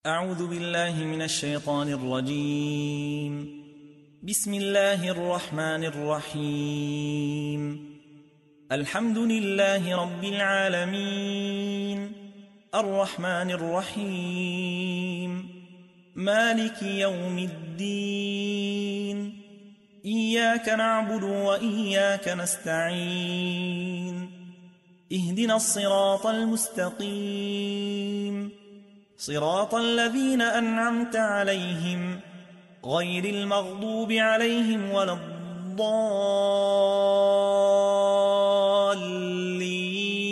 أعوذ بالله من الشيطان الرجيم. بسم الله الرحمن الرحيم. الحمد لله رب العالمين، الرحمن الرحيم، مالك يوم الدين، إياك نعبد وإياك نستعين، اهدنا الصراط المستقيم، صراط الذين أنعمت عليهم غير المغضوب عليهم ولا الضالين.